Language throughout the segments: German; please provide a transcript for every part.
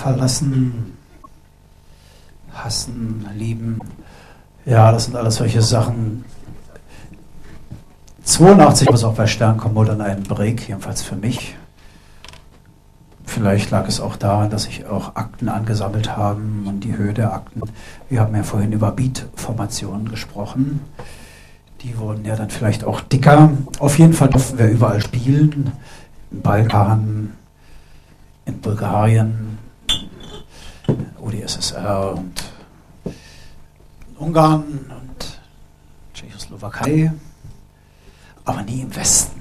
verlassen, hassen, lieben. Ja, das sind alles solche Sachen. 82 war es auch bei Sternkombo dann einen Break, jedenfalls für mich. Vielleicht lag es auch daran, dass sich auch Akten angesammelt haben und die Höhe der Akten. Wir haben ja vorhin über Beat-Formationen gesprochen. Die wurden ja dann vielleicht auch dicker. Auf jeden Fall durften wir überall spielen. Im Balkan, in Bulgarien, UdSSR und in Ungarn und Tschechoslowakei, aber nie im Westen.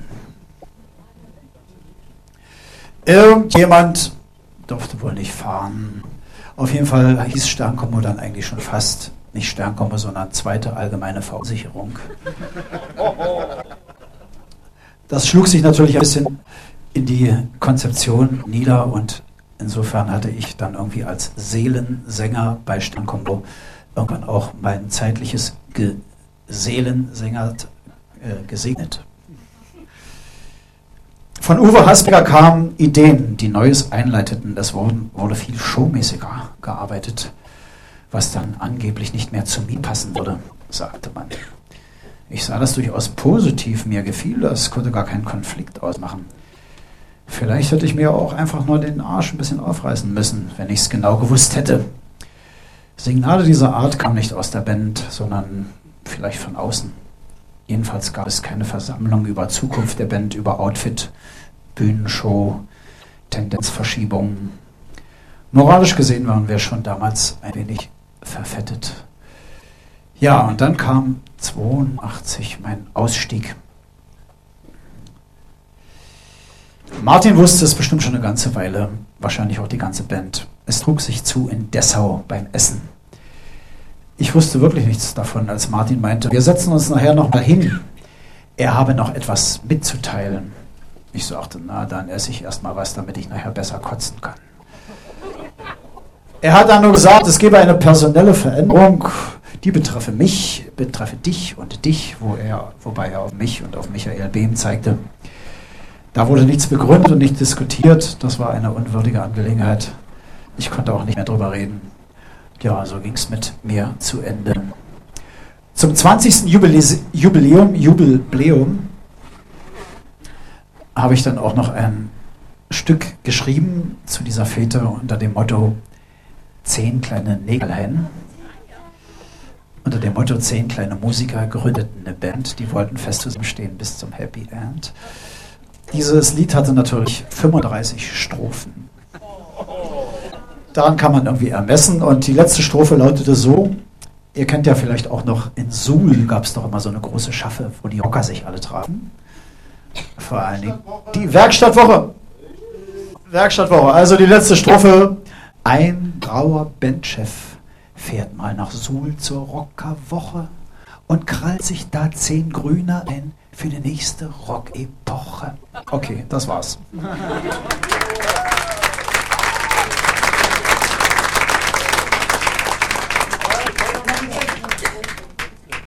Irgendjemand durfte wohl nicht fahren. Auf jeden Fall hieß Sternkombo dann eigentlich schon fast nicht Sternkombo, sondern zweite allgemeine Verunsicherung. Das schlug sich natürlich ein bisschen in die Konzeption nieder und insofern hatte ich dann irgendwie als Seelensänger bei Sternkombo irgendwann auch mein zeitliches Seelensänger gesegnet. Von Uwe Hasberger kamen Ideen, die Neues einleiteten. Es wurde viel showmäßiger gearbeitet, was dann angeblich nicht mehr zu mir passen würde, sagte man. Ich sah das durchaus positiv, mir gefiel das, konnte gar keinen Konflikt ausmachen. Vielleicht hätte ich mir auch einfach nur den Arsch ein bisschen aufreißen müssen, wenn ich es genau gewusst hätte. Signale dieser Art kamen nicht aus der Band, sondern vielleicht von außen. Jedenfalls gab es keine Versammlung über Zukunft der Band, über Outfit, Bühnenshow, Tendenzverschiebungen. Moralisch gesehen waren wir schon damals ein wenig verfettet. Ja, und dann kam 82 mein Ausstieg. Martin wusste es bestimmt schon eine ganze Weile, wahrscheinlich auch die ganze Band. Es trug sich zu in Dessau beim Essen. Ich wusste wirklich nichts davon, als Martin meinte, wir setzen uns nachher noch mal hin. Er habe noch etwas mitzuteilen. Ich sagte, na, dann esse ich erst mal was, damit ich nachher besser kotzen kann. Er hat dann nur gesagt, es gebe eine personelle Veränderung, die betreffe mich, betreffe dich und dich, wobei er auf mich und auf Michael Behm zeigte. Da wurde nichts begründet und nicht diskutiert. Das war eine unwürdige Angelegenheit. Ich konnte auch nicht mehr drüber reden. Ja, so ging es mit mir zu Ende. Zum 20. Jubiläum habe ich dann auch noch ein Stück geschrieben zu dieser Fete unter dem Motto 10 kleine Nägelhennen. Unter dem Motto 10 kleine Musiker gründeten eine Band, die wollten fest zusammenstehen bis zum Happy End. Dieses Lied hatte natürlich 35 Strophen. Daran kann man irgendwie ermessen und die letzte Strophe lautete so, ihr kennt ja vielleicht auch noch, in Suhl gab es doch immer so eine große Schaffe, wo die Rocker sich alle trafen. Vor allen Dingen die Werkstattwoche. Also die letzte Strophe. Ein grauer Bandchef fährt mal nach Suhl zur Rockerwoche und krallt sich da 10 Grüne ein für die nächste Rock-Epoche. Okay, das war's.